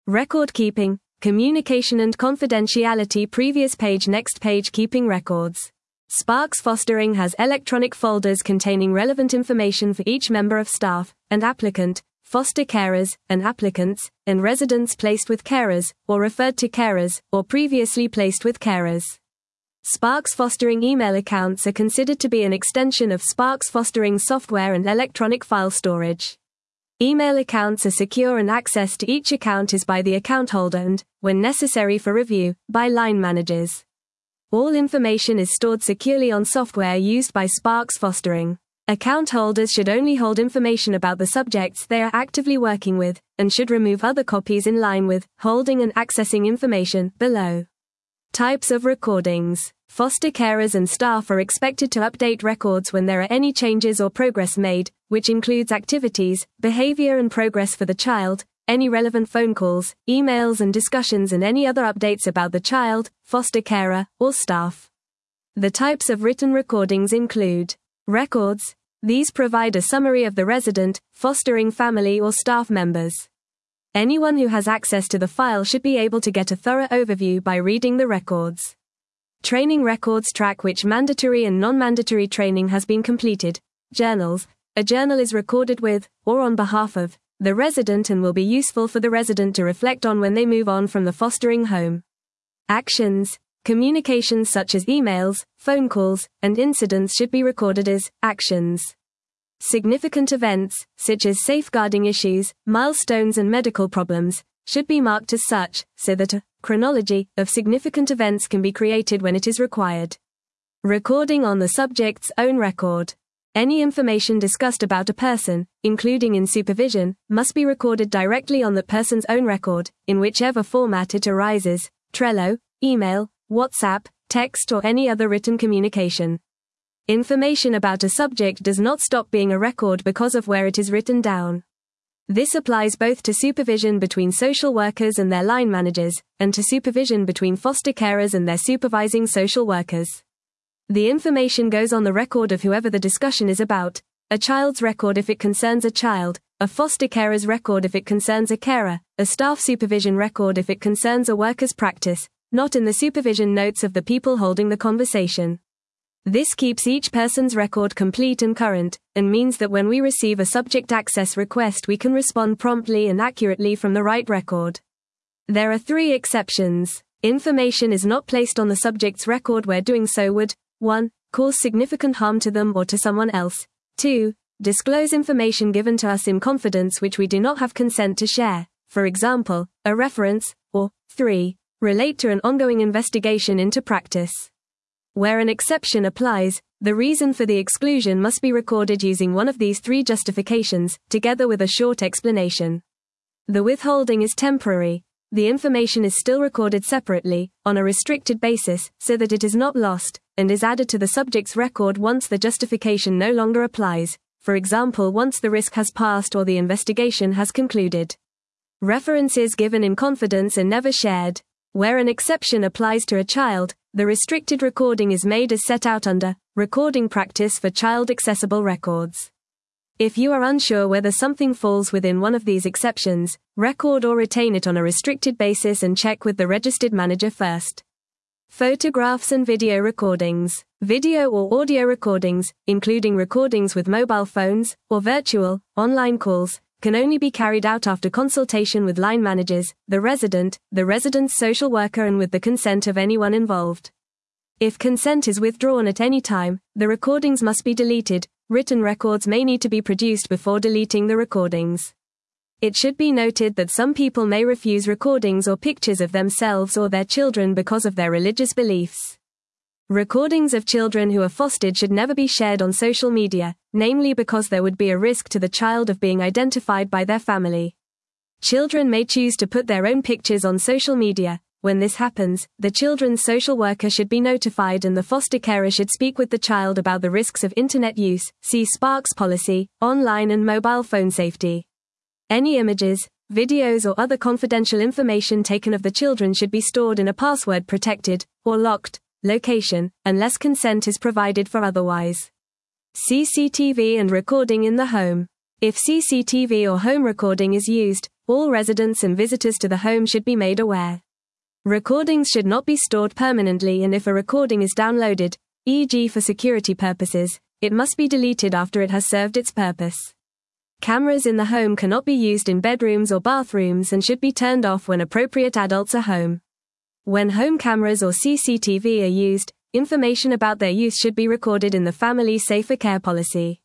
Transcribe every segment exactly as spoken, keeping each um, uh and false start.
Record keeping, communication and confidentiality. Previous page. Next page. Keeping records. Sparks Fostering has electronic folders containing relevant information for each member of staff, and applicant, foster carers, and applicants, and residents placed with carers, or referred to carers, or previously placed with carers. Sparks Fostering email accounts are considered to be an extension of Sparks Fostering software and electronic file storage. Email accounts are secure and access to each account is by the account holder and, when necessary for review, by line managers. All information is stored securely on software used by Sparks Fostering. Account holders should only hold information about the subjects they are actively working with, and should remove other copies in line with holding and accessing information below. Types of recordings. Foster carers and staff are expected to update records when there are any changes or progress made, which includes activities, behavior and progress for the child, any relevant phone calls, emails and discussions and any other updates about the child, foster carer, or staff. The types of written recordings include records. These provide a summary of the resident, fostering family or staff members. Anyone who has access to the file should be able to get a thorough overview by reading the records. Training records track which mandatory and non-mandatory training has been completed. Journals. A journal is recorded with, or on behalf of, the resident and will be useful for the resident to reflect on when they move on from the fostering home. Actions. Communications such as emails, phone calls, and incidents should be recorded as actions. Significant events, such as safeguarding issues, milestones and medical problems, should be marked as such, so that a chronology of significant events can be created when it is required. Recording on the subject's own record. Any information discussed about a person, including in supervision, must be recorded directly on that person's own record, in whichever format it arises, Trello, email, WhatsApp, text or any other written communication. Information about a subject does not stop being a record because of where it is written down. This applies both to supervision between social workers and their line managers, and to supervision between foster carers and their supervising social workers. The information goes on the record of whoever the discussion is about, a child's record if it concerns a child, a foster carer's record if it concerns a carer, a staff supervision record if it concerns a worker's practice, not in the supervision notes of the people holding the conversation. This keeps each person's record complete and current, and means that when we receive a subject access request we can respond promptly and accurately from the right record. There are three exceptions. Information is not placed on the subject's record where doing so would one Cause significant harm to them or to someone else. two Disclose information given to us in confidence which we do not have consent to share, for example, a reference, or three Relate to an ongoing investigation into practice. Where an exception applies, the reason for the exclusion must be recorded using one of these three justifications, together with a short explanation. The withholding is temporary. The information is still recorded separately, on a restricted basis, so that it is not lost, and is added to the subject's record once the justification no longer applies, for example once the risk has passed or the investigation has concluded. References given in confidence are never shared. Where an exception applies to a child, the restricted recording is made as set out under Recording Practice for Child Accessible Records. If you are unsure whether something falls within one of these exceptions, record or retain it on a restricted basis and check with the registered manager first. Photographs and video recordings. Video or audio recordings, including recordings with mobile phones, or virtual, online calls, can only be carried out after consultation with line managers, the resident, the resident's social worker and with the consent of anyone involved. If consent is withdrawn at any time, the recordings must be deleted. Written records may need to be produced before deleting the recordings. It should be noted that some people may refuse recordings or pictures of themselves or their children because of their religious beliefs. Recordings of children who are fostered should never be shared on social media, namely because there would be a risk to the child of being identified by their family. Children may choose to put their own pictures on social media. When this happens, the children's social worker should be notified and the foster carer should speak with the child about the risks of internet use. See Sparks policy, online and mobile phone safety. Any images, videos or other confidential information taken of the children should be stored in a password-protected, or locked, location, unless consent is provided for otherwise. C C T V and recording in the home. If C C T V or home recording is used, all residents and visitors to the home should be made aware. Recordings should not be stored permanently, and if a recording is downloaded, for example for security purposes, it must be deleted after it has served its purpose. Cameras in the home cannot be used in bedrooms or bathrooms and should be turned off when appropriate adults are home. When home cameras or C C T V are used, information about their use should be recorded in the Family Safer Care Policy.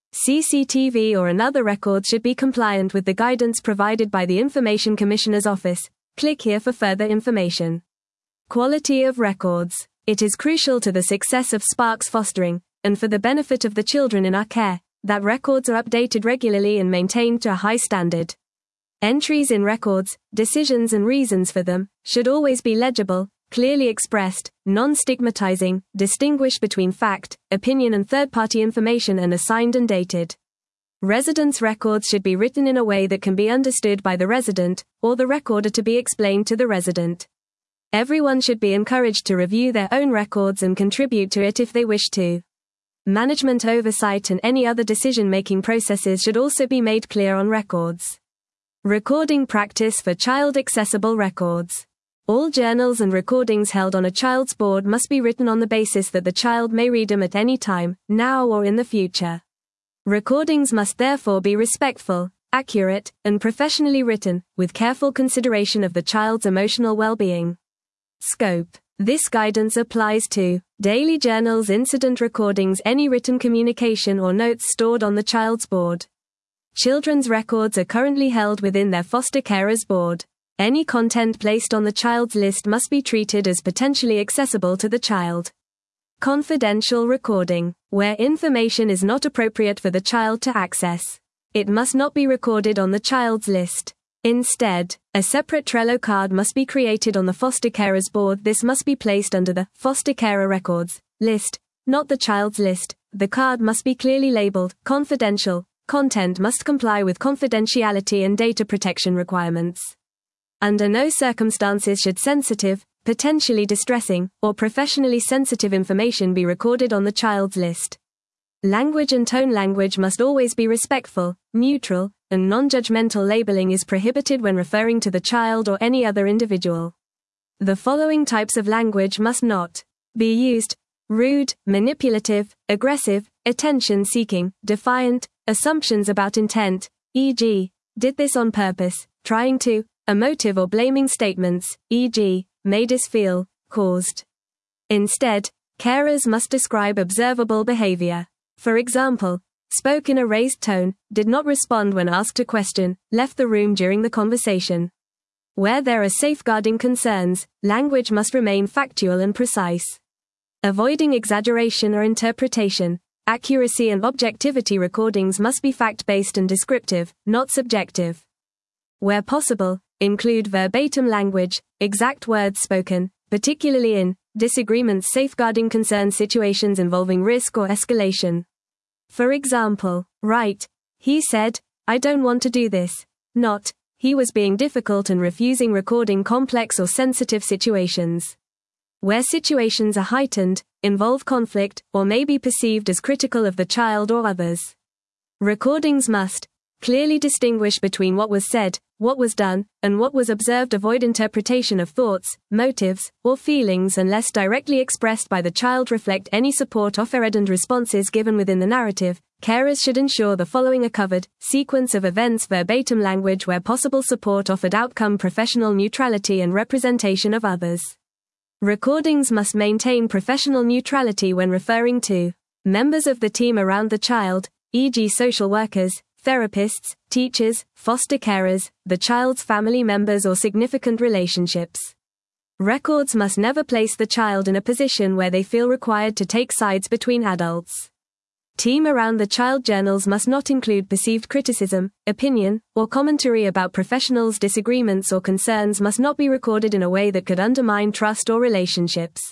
C C T V or another record should be compliant with the guidance provided by the Information Commissioner's Office. Click here for further information. Quality of records. It is crucial to the success of Sparks Fostering, and for the benefit of the children in our care, that records are updated regularly and maintained to a high standard. Entries in records, decisions and reasons for them, should always be legible, clearly expressed, non-stigmatizing, distinguish between fact, opinion and third-party information, and assigned and dated. Residents' records should be written in a way that can be understood by the resident, or the recorder to be explained to the resident. Everyone should be encouraged to review their own records and contribute to it if they wish to. Management oversight and any other decision-making processes should also be made clear on records. Recording practice for child-accessible records. All journals and recordings held on a child's board must be written on the basis that the child may read them at any time, now or in the future. Recordings must therefore be respectful, accurate, and professionally written, with careful consideration of the child's emotional well-being. Scope. This guidance applies to daily journals, incident recordings, any written communication or notes stored on the child's board. Children's records are currently held within their foster carer's board. Any content placed on the child's list must be treated as potentially accessible to the child. Confidential recording. Where information is not appropriate for the child to access, it must not be recorded on the child's list. Instead, a separate Trello card must be created on the foster carer's board. This must be placed under the foster carer records list, not the child's list. The card must be clearly labeled confidential. Content must comply with confidentiality and data protection requirements. Under no circumstances should sensitive, potentially distressing, or professionally sensitive information be recorded on the child's list. Language and tone. Language must always be respectful, neutral, and non-judgmental. Labeling is prohibited when referring to the child or any other individual. The following types of language must not be used: rude, manipulative, aggressive, attention-seeking, defiant, assumptions about intent, for example, did this on purpose, trying to, emotive or blaming statements, for example, made us feel, caused. Instead, carers must describe observable behavior. For example, spoke in a raised tone, did not respond when asked a question, left the room during the conversation. Where there are safeguarding concerns, language must remain factual and precise. Avoiding exaggeration or interpretation. Accuracy and objectivity. Recordings must be fact-based and descriptive, not subjective. Where possible, include verbatim language, exact words spoken, particularly in disagreements, safeguarding concern situations involving risk or escalation. For example, write, he said, I don't want to do this. Not, he was being difficult and refusing. Recording complex or sensitive situations. Where situations are heightened, involve conflict, or may be perceived as critical of the child or others. Recordings must clearly distinguish between what was said, what was done, and what was observed. Avoid interpretation of thoughts, motives, or feelings unless directly expressed by the child. Reflect any support offered and responses given within the narrative. Carers should ensure the following are covered: sequence of events, verbatim language where possible, support offered, outcome, professional neutrality and representation of others. Recordings must maintain professional neutrality when referring to members of the team around the child, for example social workers, therapists, teachers, foster carers, the child's family members or significant relationships. Records must never place the child in a position where they feel required to take sides between adults. Team around the child. Journals must not include perceived criticism, opinion, or commentary about professionals. Disagreements or concerns must not be recorded in a way that could undermine trust or relationships.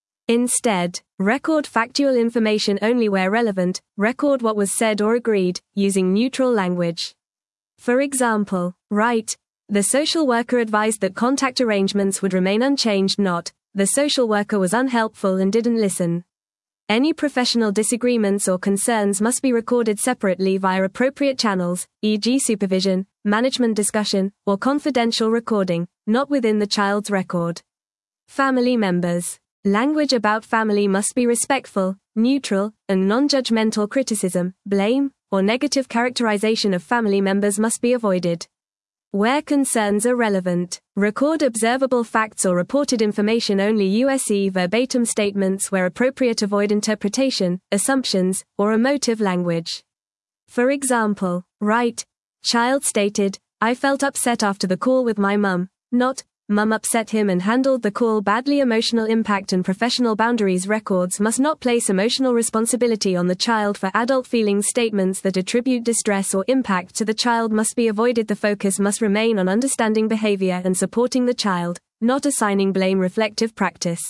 Instead, record factual information only where relevant. Record what was said or agreed, using neutral language. For example, write, the social worker advised that contact arrangements would remain unchanged. Not, the social worker was unhelpful and didn't listen. Any professional disagreements or concerns must be recorded separately via appropriate channels, for example supervision, management discussion, or confidential recording, not within the child's record. Family members. Language about family must be respectful, neutral, and non-judgmental. Criticism, blame, or negative characterization of family members must be avoided. Where concerns are relevant, record observable facts or reported information only. Use verbatim statements where appropriate. Avoid interpretation, assumptions, or emotive language. For example, write, "Child stated, I felt upset after the call with my mum," not, "Mum upset him and handled the call badly." Emotional impact and professional boundaries. Records must not place emotional responsibility on the child for adult feelings. Statements that attribute distress or impact to the child must be avoided. The focus must remain on understanding behavior and supporting the child, not assigning blame. Reflective practice.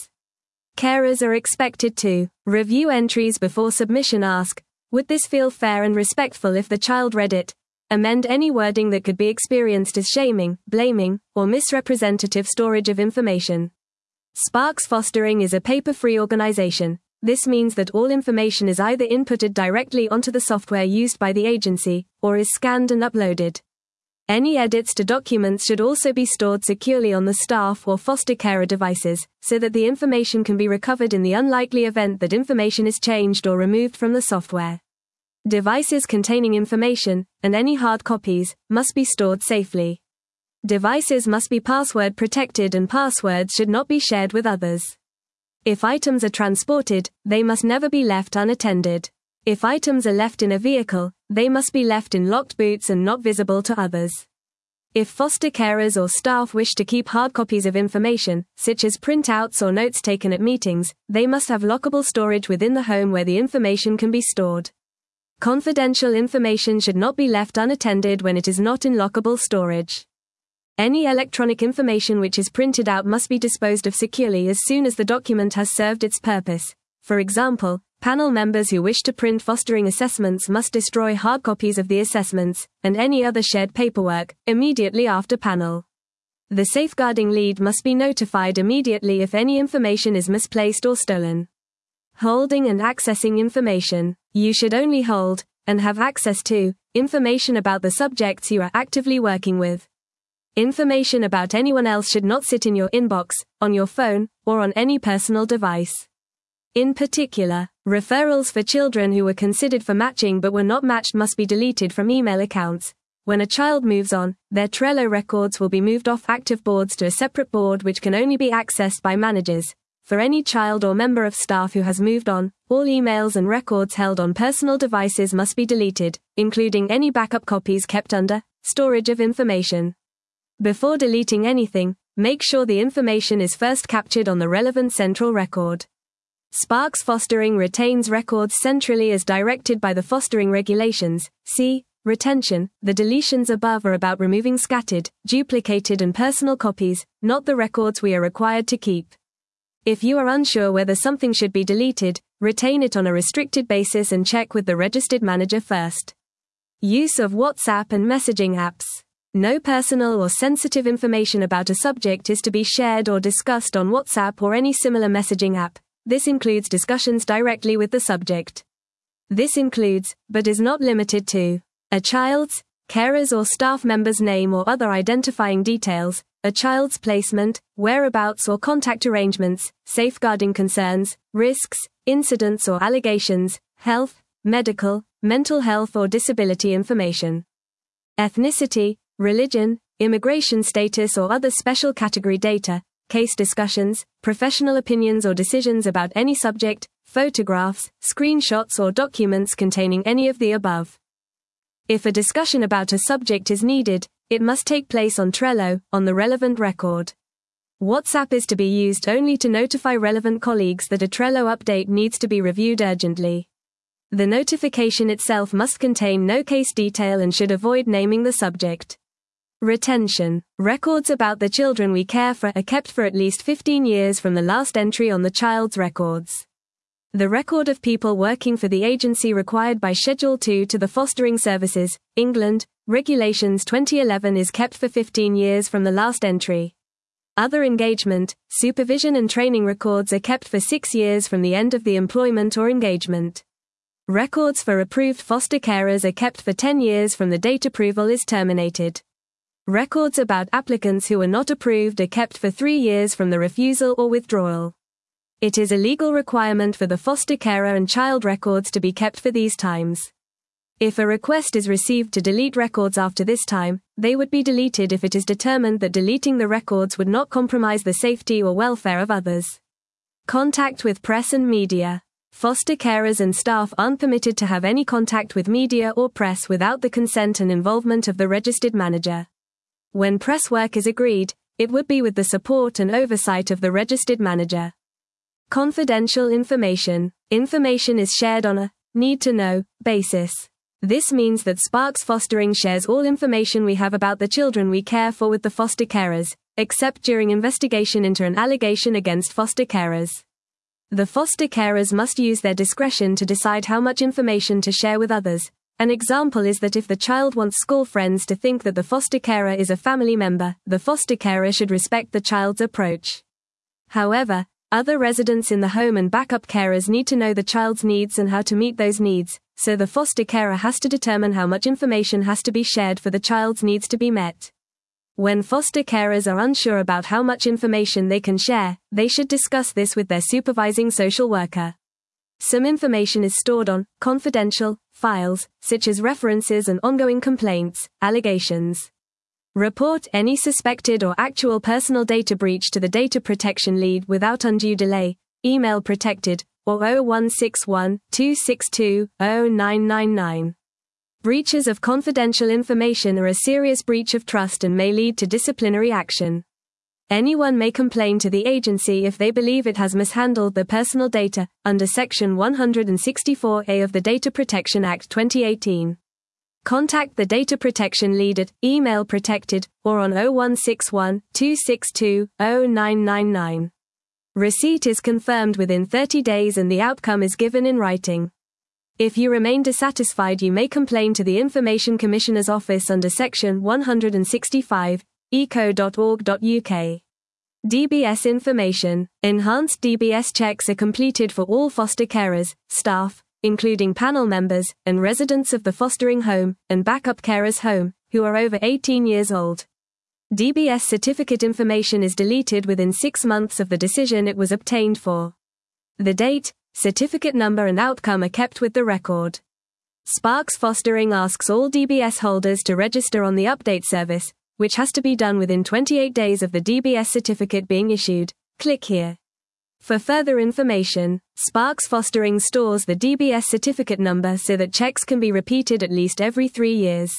Carers are expected to review entries before submission. Ask, would this feel fair and respectful if the child read it? Amend any wording that could be experienced as shaming, blaming, or misrepresentative. Storage of information. Sparks Fostering is a paper-free organization. This means that all information is either inputted directly onto the software used by the agency, or is scanned and uploaded. Any edits to documents should also be stored securely on the staff or foster carer devices, so that the information can be recovered in the unlikely event that information is changed or removed from the software. Devices containing information, and any hard copies, must be stored safely. Devices must be password protected and passwords should not be shared with others. If items are transported, they must never be left unattended. If items are left in a vehicle, they must be left in locked boots and not visible to others. If foster carers or staff wish to keep hard copies of information, such as printouts or notes taken at meetings, they must have lockable storage within the home where the information can be stored. Confidential information should not be left unattended when it is not in lockable storage. Any electronic information which is printed out must be disposed of securely as soon as the document has served its purpose. For example, panel members who wish to print fostering assessments must destroy hard copies of the assessments, and any other shared paperwork, immediately after panel. The safeguarding lead must be notified immediately if any information is misplaced or stolen. Holding and accessing information. You should only hold, and have access to, information about the subjects you are actively working with. Information about anyone else should not sit in your inbox, on your phone, or on any personal device. In particular, referrals for children who were considered for matching but were not matched must be deleted from email accounts. When a child moves on, their Trello records will be moved off active boards to a separate board which can only be accessed by managers. For any child or member of staff who has moved on, all emails and records held on personal devices must be deleted, including any backup copies kept under storage of information. Before deleting anything, make sure the information is first captured on the relevant central record. Sparks Fostering retains records centrally as directed by the fostering regulations. See retention. The deletions above are about removing scattered, duplicated and personal copies, not the records we are required to keep. If you are unsure whether something should be deleted, retain it on a restricted basis and check with the registered manager first. Use of WhatsApp and messaging apps. No personal or sensitive information about a subject is to be shared or discussed on WhatsApp or any similar messaging app. This includes discussions directly with the subject. This includes, but is not limited to, a child's, carer's or staff member's name or other identifying details, a child's placement, whereabouts or contact arrangements, safeguarding concerns, risks, incidents or allegations, health, medical, mental health or disability information. Ethnicity, religion, immigration status or other special category data, case discussions, professional opinions or decisions about any subject, photographs, screenshots or documents containing any of the above. If a discussion about a subject is needed, it must take place on Trello, on the relevant record. WhatsApp is to be used only to notify relevant colleagues that a Trello update needs to be reviewed urgently. The notification itself must contain no case detail and should avoid naming the subject. Retention. Records about the children we care for are kept for at least fifteen years from the last entry on the child's records. The record of people working for the agency required by Schedule two to the Fostering Services, England, Regulations twenty eleven is kept for fifteen years from the last entry. Other engagement, supervision and training records are kept for six years from the end of the employment or engagement. Records for approved foster carers are kept for ten years from the date approval is terminated. Records about applicants who are not approved are kept for three years from the refusal or withdrawal. It is a legal requirement for the foster carer and child records to be kept for these times. If a request is received to delete records after this time, they would be deleted if it is determined that deleting the records would not compromise the safety or welfare of others. Contact with press and media. Foster carers and staff aren't permitted to have any contact with media or press without the consent and involvement of the registered manager. When press work is agreed, it would be with the support and oversight of the registered manager. Confidential information. Information is shared on a need-to-know basis. This means that Sparks Fostering shares all information we have about the children we care for with the foster carers, except during investigation into an allegation against foster carers. The foster carers must use their discretion to decide how much information to share with others. An example is that if the child wants school friends to think that the foster carer is a family member, the foster carer should respect the child's approach. However, other residents in the home and backup carers need to know the child's needs and how to meet those needs, so the foster carer has to determine how much information has to be shared for the child's needs to be met. When foster carers are unsure about how much information they can share, they should discuss this with their supervising social worker. Some information is stored on confidential files, such as references and ongoing complaints, allegations. Report any suspected or actual personal data breach to the data protection lead without undue delay, email protected, or oh one six one, two six two, oh nine nine nine. Breaches of confidential information are a serious breach of trust and may lead to disciplinary action. Anyone may complain to the agency if they believe it has mishandled their personal data, under Section one sixty-four A of the Data Protection Act twenty eighteen. Contact the data protection lead at email protected or on oh one six one, two six two, oh nine nine nine. Receipt is confirmed within thirty days and the outcome is given in writing. If you remain dissatisfied, you may complain to the Information Commissioner's Office under Section one sixty-five, e c o dot org dot u k. D B S information. Enhanced D B S checks are completed for all foster carers, staff, including panel members, and residents of the fostering home, and backup carers home, who are over eighteen years old. D B S certificate information is deleted within six months of the decision it was obtained for. The date, certificate number and outcome are kept with the record. Sparks Fostering asks all D B S holders to register on the update service, which has to be done within twenty-eight days of the D B S certificate being issued. Click here. For further information, Sparks Fostering stores the D B S certificate number so that checks can be repeated at least every three years.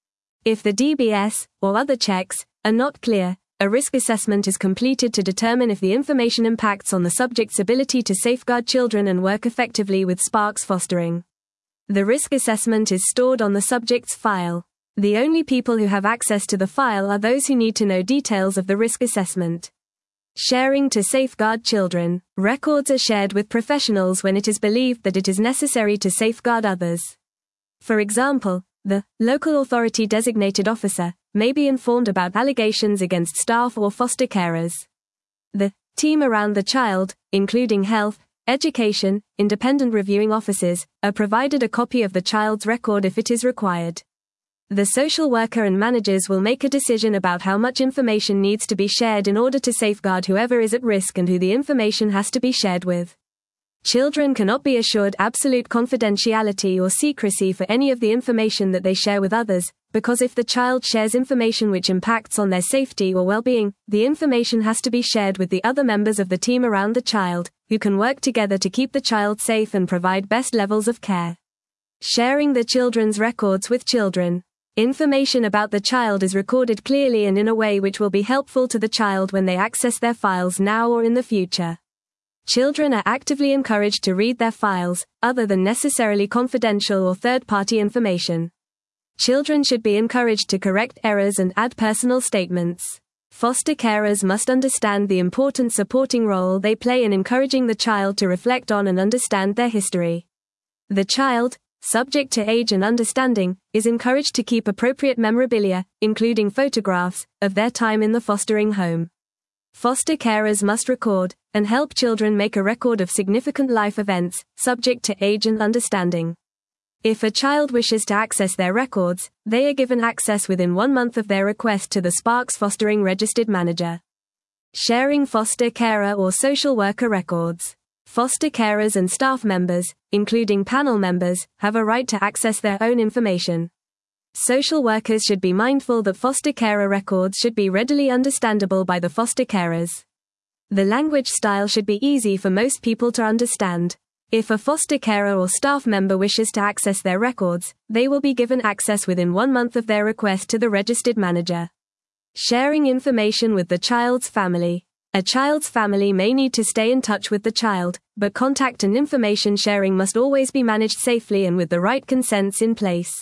If the D B S, or other checks, are not clear, a risk assessment is completed to determine if the information impacts on the subject's ability to safeguard children and work effectively with Sparks Fostering. The risk assessment is stored on the subject's file. The only people who have access to the file are those who need to know details of the risk assessment. Sharing to safeguard children. Records are shared with professionals when it is believed that it is necessary to safeguard others. For example, the local authority designated officer may be informed about allegations against staff or foster carers. The team around the child, including health, education, independent reviewing officers, are provided a copy of the child's record if it is required. The social worker and managers will make a decision about how much information needs to be shared in order to safeguard whoever is at risk and who the information has to be shared with. Children cannot be assured absolute confidentiality or secrecy for any of the information that they share with others, because if the child shares information which impacts on their safety or well-being, the information has to be shared with the other members of the team around the child, who can work together to keep the child safe and provide best levels of care. Sharing the children's records with children. Information about the child is recorded clearly and in a way which will be helpful to the child when they access their files now or in the future. Children are actively encouraged to read their files, other than necessarily confidential or third-party information. Children should be encouraged to correct errors and add personal statements. Foster carers must understand the important supporting role they play in encouraging the child to reflect on and understand their history. The child, subject to age and understanding, is encouraged to keep appropriate memorabilia, including photographs, of their time in the fostering home. Foster carers must record and help children make a record of significant life events, subject to age and understanding. If a child wishes to access their records, they are given access within one month of their request to the Sparks Fostering Registered Manager. Sharing foster carer or social worker records. Foster carers and staff members, including panel members, have a right to access their own information. Social workers should be mindful that foster carer records should be readily understandable by the foster carers. The language style should be easy for most people to understand. If a foster carer or staff member wishes to access their records, they will be given access within one month of their request to the registered manager. Sharing information with the child's family. A child's family may need to stay in touch with the child, but contact and information sharing must always be managed safely and with the right consents in place.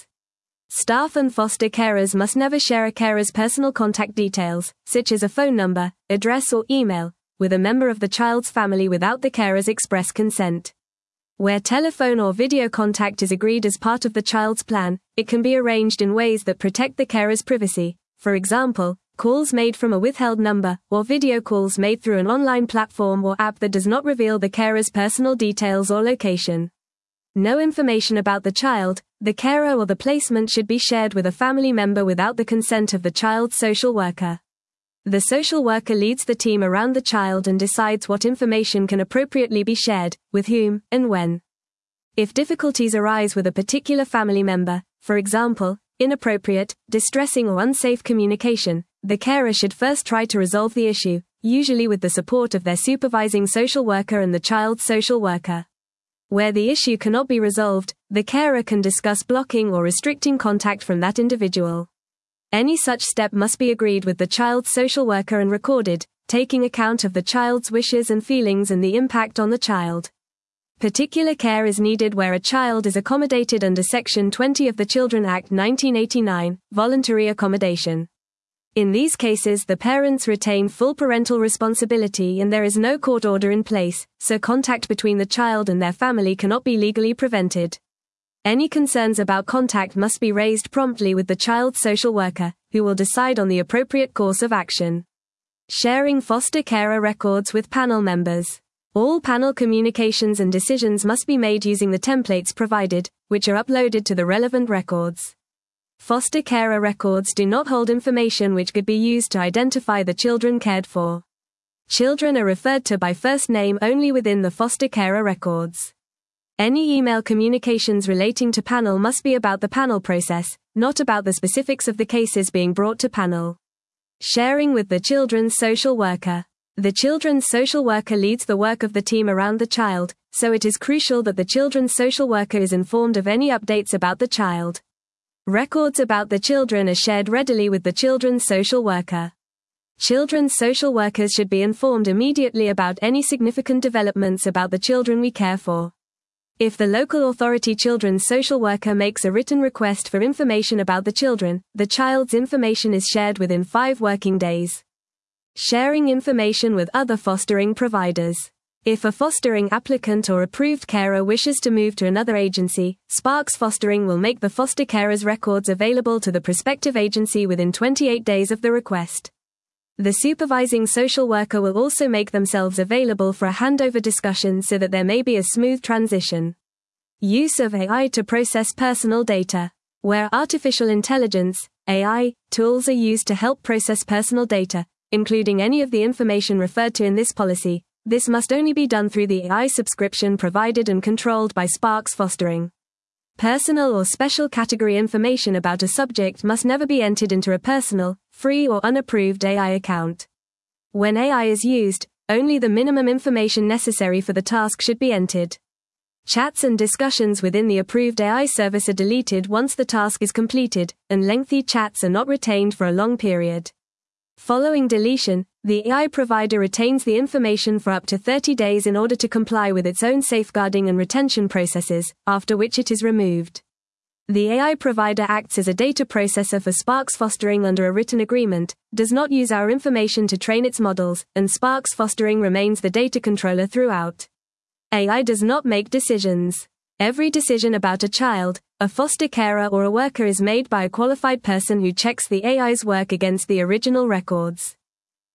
Staff and foster carers must never share a carer's personal contact details, such as a phone number, address or email, with a member of the child's family without the carer's express consent. Where telephone or video contact is agreed as part of the child's plan, it can be arranged in ways that protect the carer's privacy. For example, calls made from a withheld number, or video calls made through an online platform or app that does not reveal the carer's personal details or location. No information about the child, the carer or the placement should be shared with a family member without the consent of the child's social worker. The social worker leads the team around the child and decides what information can appropriately be shared, with whom, and when. If difficulties arise with a particular family member, for example, inappropriate, distressing or unsafe communication, the carer should first try to resolve the issue, usually with the support of their supervising social worker and the child's social worker. Where the issue cannot be resolved, the carer can discuss blocking or restricting contact from that individual. Any such step must be agreed with the child's social worker and recorded, taking account of the child's wishes and feelings and the impact on the child. Particular care is needed where a child is accommodated under Section twenty of the Children Act nineteen eighty-nine, voluntary accommodation. In these cases, the parents retain full parental responsibility and there is no court order in place, so contact between the child and their family cannot be legally prevented. Any concerns about contact must be raised promptly with the child's social worker, who will decide on the appropriate course of action. Sharing foster carer records with panel members. All panel communications and decisions must be made using the templates provided, which are uploaded to the relevant records. Foster carer records do not hold information which could be used to identify the children cared for. Children are referred to by first name only within the foster carer records. Any email communications relating to panel must be about the panel process, not about the specifics of the cases being brought to panel. Sharing with the children's social worker. The children's social worker leads the work of the team around the child, so it is crucial that the children's social worker is informed of any updates about the child. Records about the children are shared readily with the children's social worker. Children's social workers should be informed immediately about any significant developments about the children we care for. If the local authority children's social worker makes a written request for information about the children, the child's information is shared within five working days. Sharing information with other fostering providers. If a fostering applicant or approved carer wishes to move to another agency, Sparks Fostering will make the foster carer's records available to the prospective agency within twenty-eight days of the request. The supervising social worker will also make themselves available for a handover discussion so that there may be a smooth transition. Use of A I to process personal data. Where artificial intelligence, A I, tools are used to help process personal data, including any of the information referred to in this policy, this must only be done through the A I subscription provided and controlled by Sparks Fostering. Personal or special category information about a subject must never be entered into a personal, free or unapproved A I account. When A I is used, only the minimum information necessary for the task should be entered. Chats and discussions within the approved A I service are deleted once the task is completed, and lengthy chats are not retained for a long period. Following deletion, the A I provider retains the information for up to thirty days in order to comply with its own safeguarding and retention processes, after which it is removed. The A I provider acts as a data processor for Sparks Fostering under a written agreement, does not use our information to train its models, and Sparks Fostering remains the data controller throughout. A I does not make decisions. Every decision about a child, a foster carer or a worker is made by a qualified person who checks the A I's work against the original records.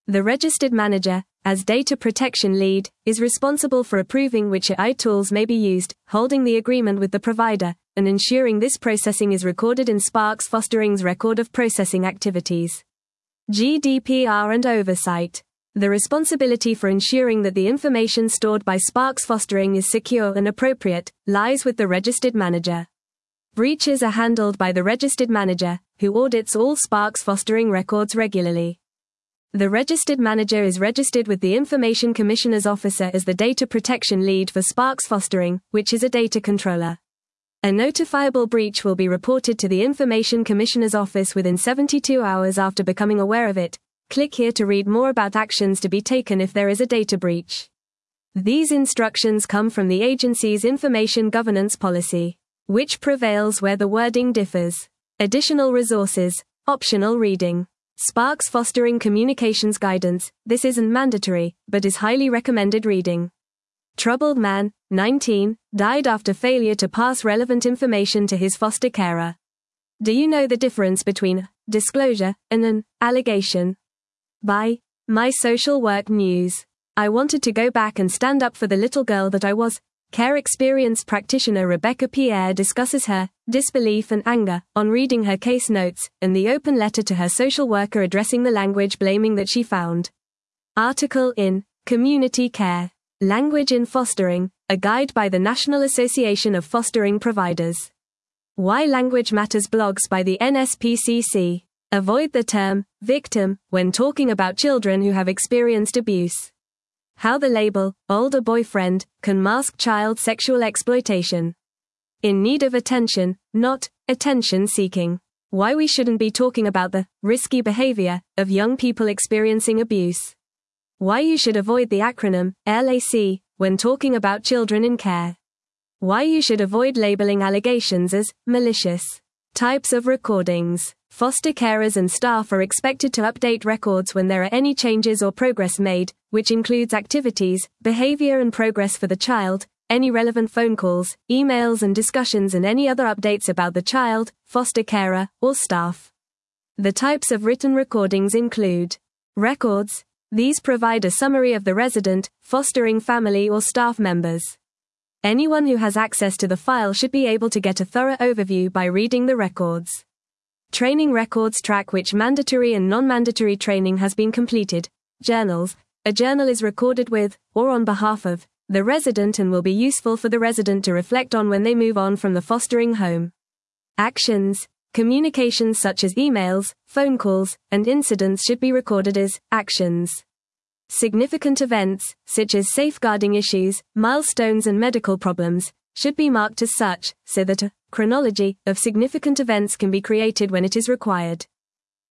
The registered manager, as data protection lead, is responsible for approving which A I tools may be used, holding the agreement with the provider, and ensuring this processing is recorded in Sparks Fostering's record of processing activities. G D P R and oversight. The responsibility for ensuring that the information stored by Sparks Fostering is secure and appropriate lies with the registered manager. Breaches are handled by the registered manager, who audits all Sparks Fostering records regularly. The registered manager is registered with the Information Commissioner's Officer as the data protection lead for Sparks Fostering, which is a data controller. A notifiable breach will be reported to the Information Commissioner's Office within seventy-two hours after becoming aware of it. Click here to read more about actions to be taken if there is a data breach. These instructions come from the agency's Information Governance Policy, which prevails where the wording differs. Additional resources, optional reading. Sparks Fostering Communications Guidance. This isn't mandatory, but is highly recommended reading. Troubled man, nineteen, died after failure to pass relevant information to his foster carer. Do you know the difference between a disclosure and an allegation? By My Social Work News. I wanted to go back and stand up for the little girl that I was. Care experienced practitioner Rebecca Pierre discusses her disbelief and anger on reading her case notes and the open letter to her social worker addressing the language blaming that she found. Article in Community Care. Language in Fostering, a guide by the National Association of Fostering Providers. Why Language Matters blogs by the N S P C C. Avoid the term victim when talking about children who have experienced abuse. How the label, older boyfriend, can mask child sexual exploitation. In need of attention, not attention seeking. Why we shouldn't be talking about the risky behavior of young people experiencing abuse. Why you should avoid the acronym L A C when talking about children in care. Why you should avoid labeling allegations as malicious. Types of recordings. Foster carers and staff are expected to update records when there are any changes or progress made, which includes activities, behavior and progress for the child, any relevant phone calls, emails and discussions and any other updates about the child, foster carer, or staff. The types of written recordings include records. These provide a summary of the resident, fostering family or staff members. Anyone who has access to the file should be able to get a thorough overview by reading the records. Training records track which mandatory and non-mandatory training has been completed. Journals. A journal is recorded with, or on behalf of, the resident and will be useful for the resident to reflect on when they move on from the fostering home. Actions. Communications such as emails, phone calls, and incidents should be recorded as actions. Significant events, such as safeguarding issues, milestones and medical problems, should be marked as such, so that a chronology of significant events can be created when it is required.